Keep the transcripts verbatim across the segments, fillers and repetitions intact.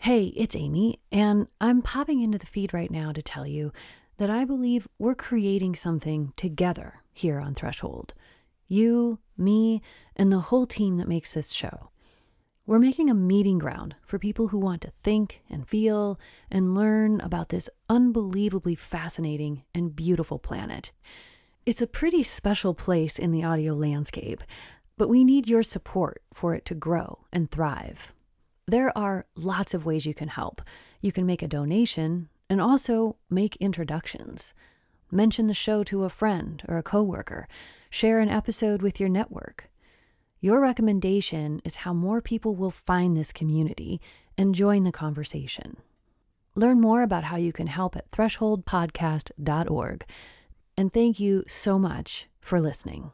Hey, it's Amy, and I'm popping into the feed right now to tell you that I believe we're creating something together here on Threshold. You, me, and the whole team that makes this show. We're making a meeting ground for people who want to think and feel and learn about this unbelievably fascinating and beautiful planet. It's a pretty special place in the audio landscape, but we need your support for it to grow and thrive. There are lots of ways you can help. You can make a donation and also make introductions. Mention the show to a friend or a coworker. Share an episode with your network. Your recommendation is how more people will find this community and join the conversation. Learn more about how you can help at threshold podcast dot org. And thank you so much for listening.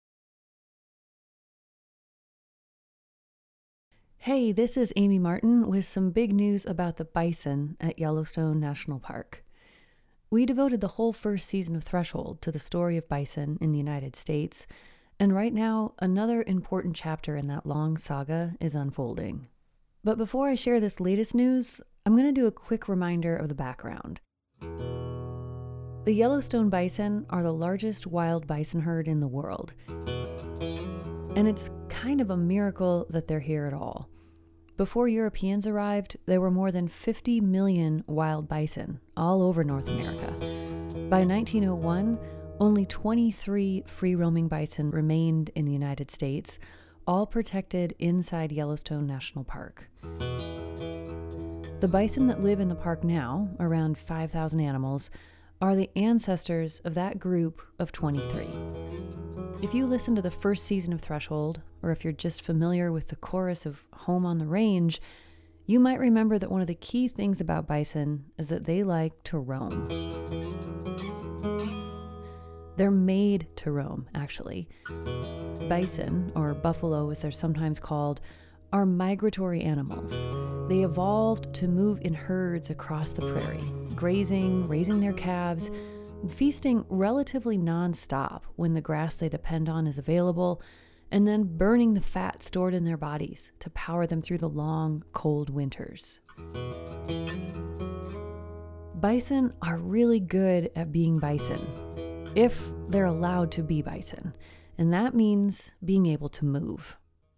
Hey, this is Amy Martin with some big news about the bison at Yellowstone National Park. We devoted the whole first season of Threshold to the story of bison in the United States, and right now, another important chapter in that long saga is unfolding. But before I share this latest news, I'm going to do a quick reminder of the background. The Yellowstone bison are the largest wild bison herd in the world. And it's kind of a miracle that they're here at all. Before Europeans arrived, there were more than fifty million wild bison all over North America. By nineteen oh one, only twenty-three free-roaming bison remained in the United States, all protected inside Yellowstone National Park. The bison that live in the park now, around five thousand animals, are the ancestors of that group of twenty-three. If you listen to the first season of Threshold, or if you're just familiar with the chorus of Home on the Range, you might remember that one of the key things about bison is that they like to roam. They're made to roam, actually. Bison, or buffalo as they're sometimes called, are migratory animals. They evolved to move in herds across the prairie, grazing, raising their calves, feasting relatively non-stop when the grass they depend on is available, and then burning the fat stored in their bodies to power them through the long, cold winters. Bison are really good at being bison, if they're allowed to be bison, and that means being able to move.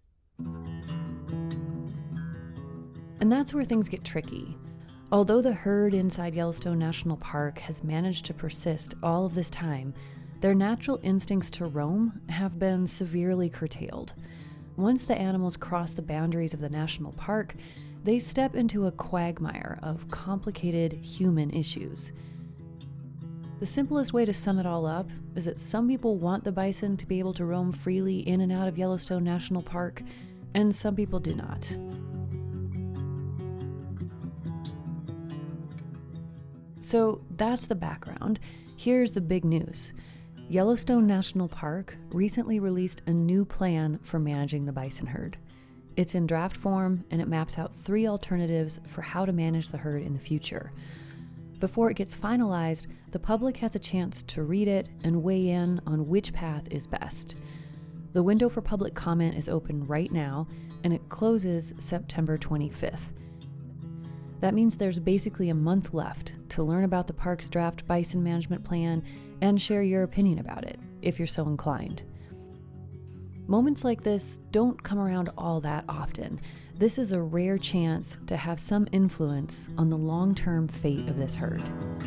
And that's where things get tricky. Although the herd inside Yellowstone National Park has managed to persist all of this time, their natural instincts to roam have been severely curtailed. Once the animals cross the boundaries of the national park, they step into a quagmire of complicated human issues. The simplest way to sum it all up is that some people want the bison to be able to roam freely in and out of Yellowstone National Park, and some people do not. So that's the background. Here's the big news. Yellowstone National Park recently released a new plan for managing the bison herd. It's in draft form, and it maps out three alternatives for how to manage the herd in the future. Before it gets finalized, the public has a chance to read it and weigh in on which path is best. The window for public comment is open right now, and it closes September twenty-fifth. That means there's basically a month left to learn about the park's draft bison management plan and share your opinion about it, if you're so inclined. Moments like this don't come around all that often. This is a rare chance to have some influence on the long-term fate of this herd.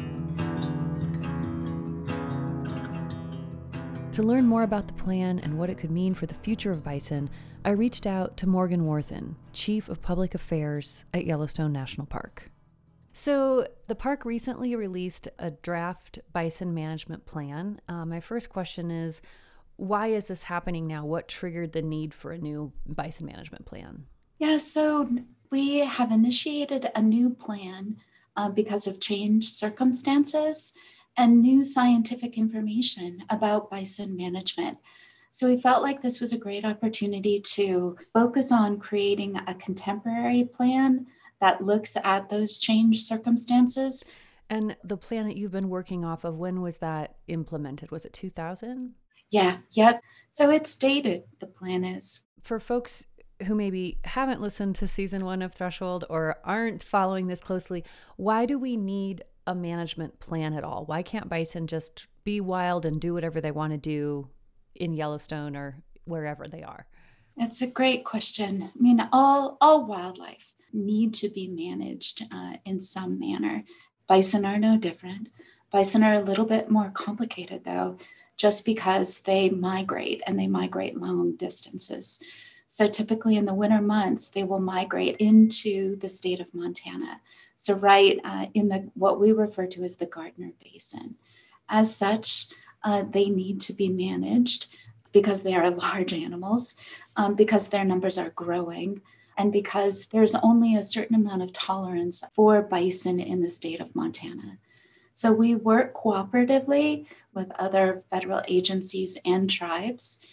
To learn more about the plan and what it could mean for the future of bison, I reached out to Morgan Worthen, Chief of Public Affairs at Yellowstone National Park. So the park recently released a draft bison management plan. Uh, my first question is, why is this happening now? What triggered the need for a new bison management plan? Yeah, so we have initiated a new plan uh, because of changed circumstances and new scientific information about bison management. So we felt like this was a great opportunity to focus on creating a contemporary plan that looks at those changed circumstances. And the plan that you've been working off of, when was that implemented? Was it two thousand? Yeah, yep. So it's dated, the plan is. For folks who maybe haven't listened to season one of Threshold or aren't following this closely, why do we need a management plan at all? Why can't bison just be wild and do whatever they want to do in Yellowstone or wherever they are? That's a great question. I mean, all, all wildlife need to be managed uh, in some manner. Bison are no different. Bison are a little bit more complicated, though, just because they migrate and they migrate long distances. So typically in the winter months, they will migrate into the state of Montana. So right uh, in the what we refer to as the Gardner Basin. As such, uh, they need to be managed because they are large animals, um, because their numbers are growing, and because there's only a certain amount of tolerance for bison in the state of Montana. So we work cooperatively with other federal agencies and tribes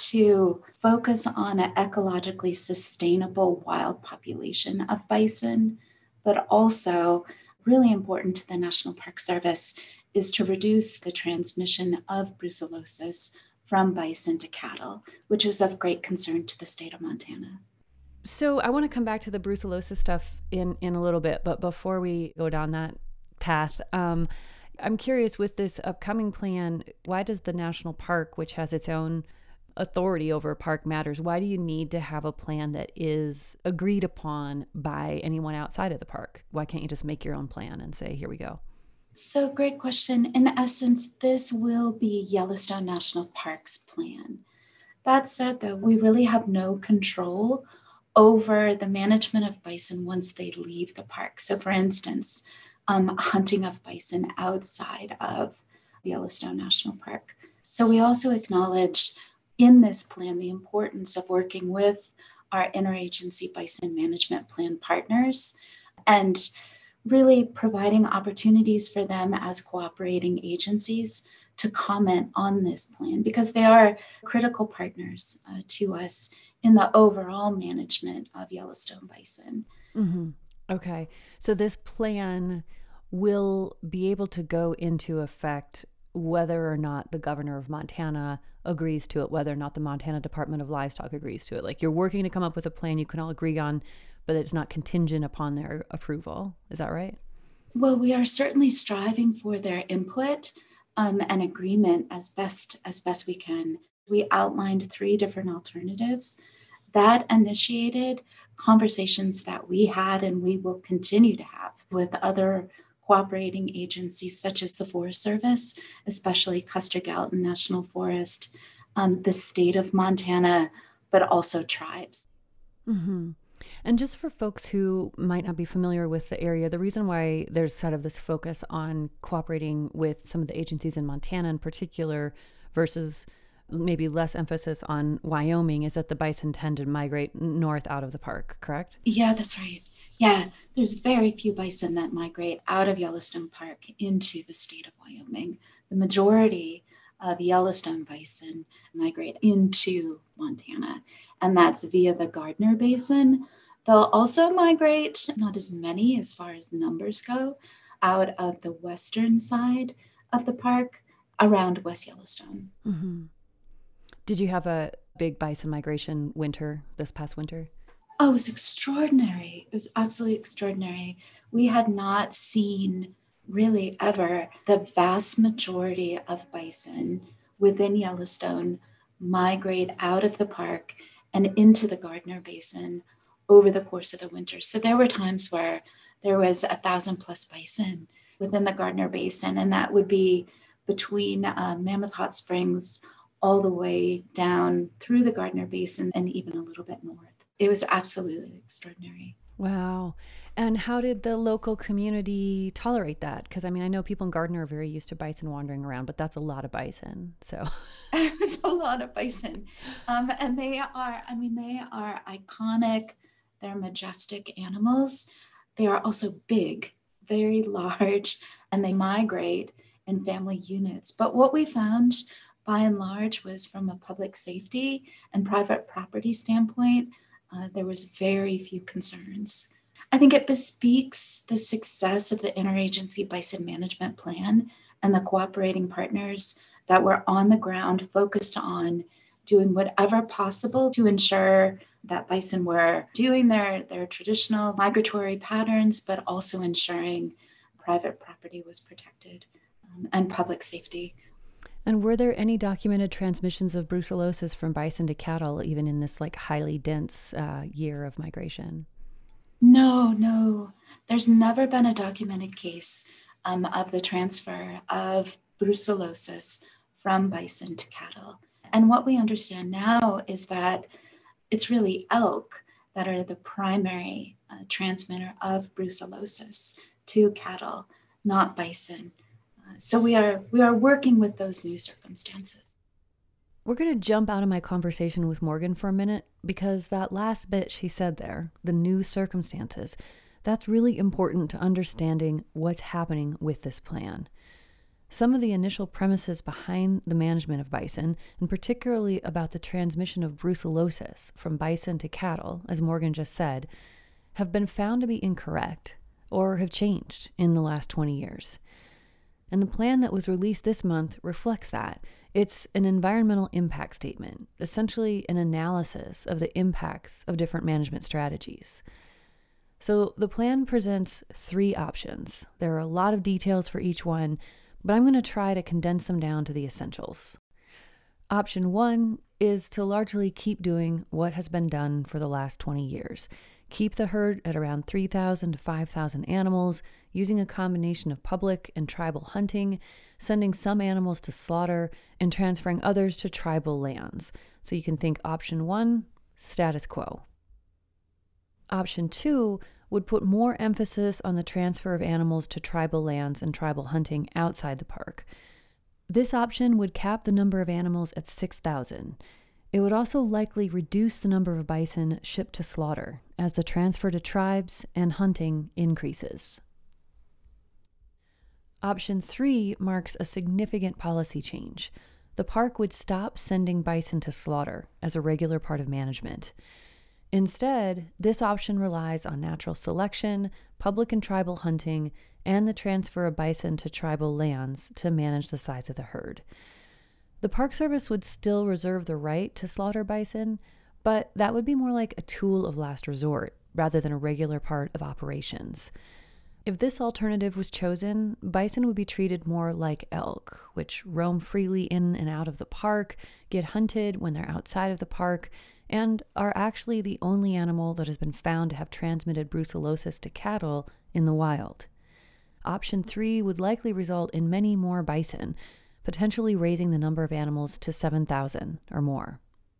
to focus on an ecologically sustainable wild population of bison, but also really important to the National Park Service is to reduce the transmission of brucellosis from bison to cattle, which is of great concern to the state of Montana. So I want to come back to the brucellosis stuff in, in a little bit, but before we go down that path, um, I'm curious with this upcoming plan, why does the national park, which has its own authority over park matters, why do you need to have a plan that is agreed upon by anyone outside of the park? Why can't you just make your own plan and say, here we go? So great question. In essence, this will be Yellowstone National Park's plan. That said, though, we really have no control over the management of bison once they leave the park. So for instance, um, hunting of bison outside of Yellowstone National Park. So we also acknowledge in this plan the importance of working with our interagency bison management plan partners and really providing opportunities for them as cooperating agencies to comment on this plan because they are critical partners uh, to us in the overall management of Yellowstone bison. Mm-hmm. Okay. So this plan will be able to go into effect whether or not the governor of Montana agrees to it, whether or not the Montana Department of Livestock agrees to it. Like you're working to come up with a plan you can all agree on, but it's not contingent upon their approval. Is that right? Well, we are certainly striving for their input um, and agreement as best as best we can. We outlined three different alternatives that initiated conversations that we had and we will continue to have with other cooperating agencies such as the Forest Service, especially Custer Gallatin National Forest, um, the state of Montana, but also tribes. Mm-hmm. And just for folks who might not be familiar with the area, the reason why there's sort of this focus on cooperating with some of the agencies in Montana in particular versus maybe less emphasis on Wyoming is that the bison tend to migrate north out of the park, correct? Yeah, that's right. Yeah, there's very few bison that migrate out of Yellowstone Park into the state of Wyoming. The majority of Yellowstone bison migrate into Montana, and that's via the Gardner Basin. They'll also migrate, not as many as far as numbers go, out of the western side of the park around West Yellowstone. Mm-hmm. Did you have a big bison migration winter this past winter? Oh, it was extraordinary. It was absolutely extraordinary. We had not seen really ever the vast majority of bison within Yellowstone migrate out of the park and into the Gardner Basin over the course of the winter. So there were times where there was a thousand plus bison within the Gardner Basin, and that would be between uh, Mammoth Hot Springs all the way down through the Gardner Basin and even a little bit north. It was absolutely extraordinary. Wow. And how did the local community tolerate that? Because I mean, I know people in Gardner are very used to bison wandering around, but that's a lot of bison. So it was a lot of bison. Um, and they are, I mean, they are iconic. They're majestic animals. They are also big, very large, and they migrate in family units. But what we found by and large was from a public safety and private property standpoint, uh, there was very few concerns. I think it bespeaks the success of the Interagency Bison Management Plan and the cooperating partners that were on the ground focused on doing whatever possible to ensure that bison were doing their, their traditional migratory patterns, but also ensuring private property was protected um, and public safety. And were there any documented transmissions of brucellosis from bison to cattle, even in this like highly dense uh, year of migration? No, no. There's never been a documented case um, of the transfer of brucellosis from bison to cattle. And what we understand now is that it's really elk that are the primary uh, transmitter of brucellosis to cattle, not bison. Uh, so we are we are working with those new circumstances. We're going to jump out of my conversation with Morgan for a minute because that last bit she said there, the new circumstances, that's really important to understanding what's happening with this plan. Some of the initial premises behind the management of bison, and particularly about the transmission of brucellosis from bison to cattle, as Morgan just said, have been found to be incorrect or have changed in the last twenty years. And the plan that was released this month reflects that. It's an environmental impact statement, essentially an analysis of the impacts of different management strategies. So the plan presents three options. There are a lot of details for each one, but I'm going to try to condense them down to the essentials. Option one is to largely keep doing what has been done for the last twenty years. Keep the herd at around three thousand to five thousand animals, using a combination of public and tribal hunting, sending some animals to slaughter, and transferring others to tribal lands. So you can think option one, status quo. Option two would put more emphasis on the transfer of animals to tribal lands and tribal hunting outside the park. This option would cap the number of animals at six thousand. It would also likely reduce the number of bison shipped to slaughter as the transfer to tribes and hunting increases. Option three marks a significant policy change. The park would stop sending bison to slaughter as a regular part of management. Instead, this option relies on natural selection, public and tribal hunting, and the transfer of bison to tribal lands to manage the size of the herd. The Park Service would still reserve the right to slaughter bison, but that would be more like a tool of last resort rather than a regular part of operations. If this alternative was chosen, bison would be treated more like elk, which roam freely in and out of the park, get hunted when they're outside of the park, and are actually the only animal that has been found to have transmitted brucellosis to cattle in the wild. Option three would likely result in many more bison, potentially raising the number of animals to seven thousand or more.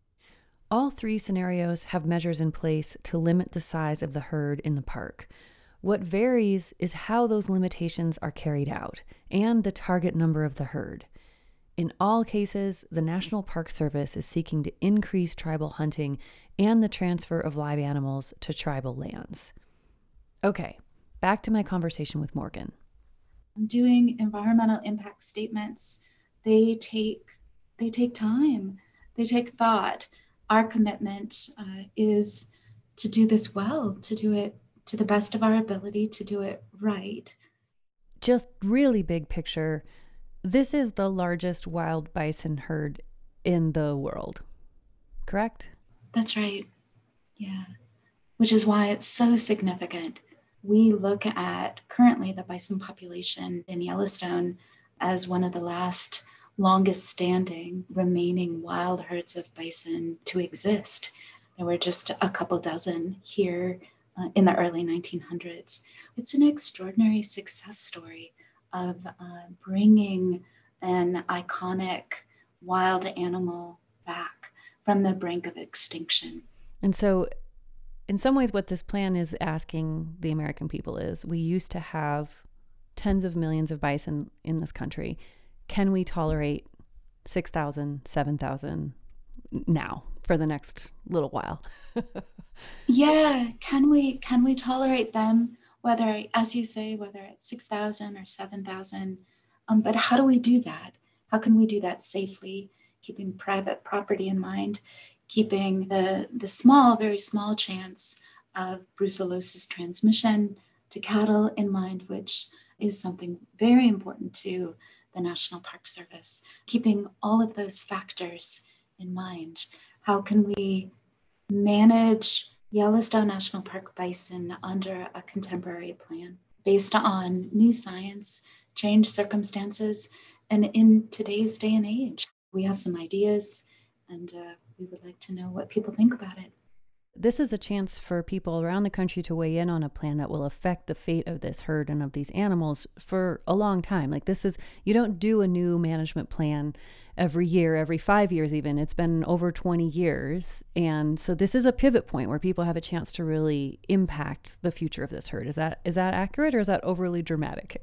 All three scenarios have measures in place to limit the size of the herd in the park. What varies is how those limitations are carried out and the target number of the herd. In all cases, the National Park Service is seeking to increase tribal hunting and the transfer of live animals to tribal lands. Okay, back to my conversation with Morgan. Doing environmental impact statements, they take they take time, they take thought. Our commitment uh, is to do this well, to do it to the best of our ability, to do it right. Just really big picture, this is the largest wild bison herd in the world, correct? That's right. Yeah. Which is why it's so significant. We look at currently the bison population in Yellowstone as one of the last longest standing remaining wild herds of bison to exist. There were just a couple dozen here uh, in the early nineteen hundreds. It's an extraordinary success story of uh, bringing an iconic wild animal back from the brink of extinction. And so in some ways, what this plan is asking the American people is, we used to have tens of millions of bison in this country. Can we tolerate six thousand, seven thousand now for the next little while? Yeah, can we can we tolerate them, whether, as you say, whether it's six thousand or seven thousand? Um, but how do we do that? How can we do that safely, keeping private property in mind, keeping the, the small, very small chance of brucellosis transmission to cattle in mind, which is something very important to the National Park Service. Keeping all of those factors in mind, how can we manage Yellowstone National Park bison under a contemporary plan based on new science, changed circumstances, and in today's day and age. We have some ideas, and uh, we would like to know what people think about it. This is a chance for people around the country to weigh in on a plan that will affect the fate of this herd and of these animals for a long time. Like this is, you don't do a new management plan every year, every five years even. It's been over twenty years. And so this is a pivot point where people have a chance to really impact the future of this herd. Is that is that accurate, or is that overly dramatic?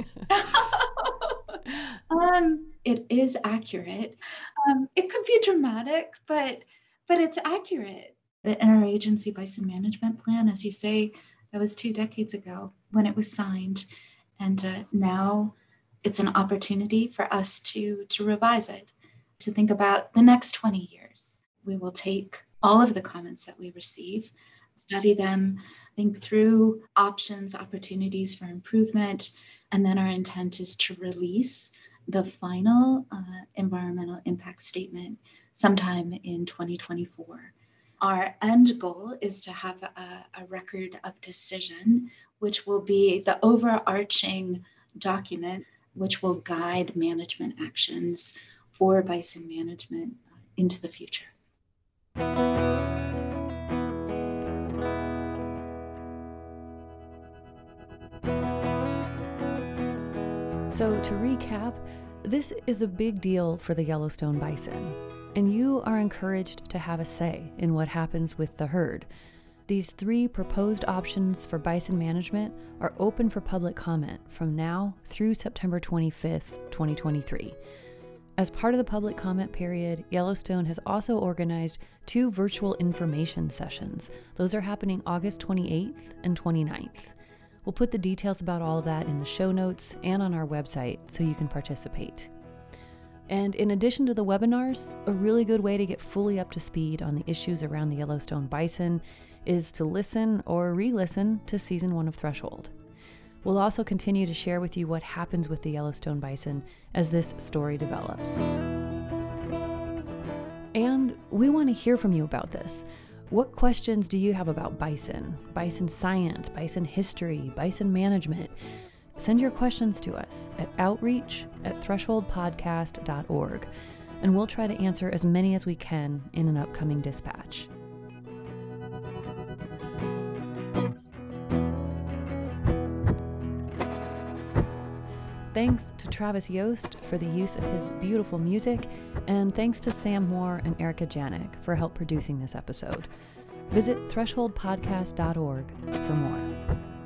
um, it is accurate. Um, it could be dramatic, but but it's accurate. The Interagency Bison Management Plan, as you say, that was two decades ago when it was signed. And uh, now it's an opportunity for us to, to revise it, to think about the next twenty years. We will take all of the comments that we receive, study them, think through options, opportunities for improvement, and then our intent is to release the final uh, environmental impact statement sometime in twenty twenty-four. Our end goal is to have a, a record of decision, which will be the overarching document, which will guide management actions for bison management into the future. So to recap, this is a big deal for the Yellowstone bison, and you are encouraged to have a say in what happens with the herd. These three proposed options for bison management are open for public comment from now through September twenty-fifth, twenty twenty-three. As part of the public comment period, Yellowstone has also organized two virtual information sessions. Those are happening August twenty-eighth and twenty-ninth. We'll put the details about all of that in the show notes and on our website so you can participate. And in addition to the webinars, a really good way to get fully up to speed on the issues around the Yellowstone bison is to listen or re-listen to season one of Threshold. We'll also continue to share with you what happens with the Yellowstone bison as this story develops. And we want to hear from you about this. What questions do you have about bison, bison science, bison history, bison management? Send your questions to us at outreach at threshold podcast dot org, and we'll try to answer as many as we can in an upcoming dispatch. Thanks to Travis Yost for the use of his beautiful music, and thanks to Sam Moore and Erica Janik for help producing this episode. Visit threshold podcast dot org for more.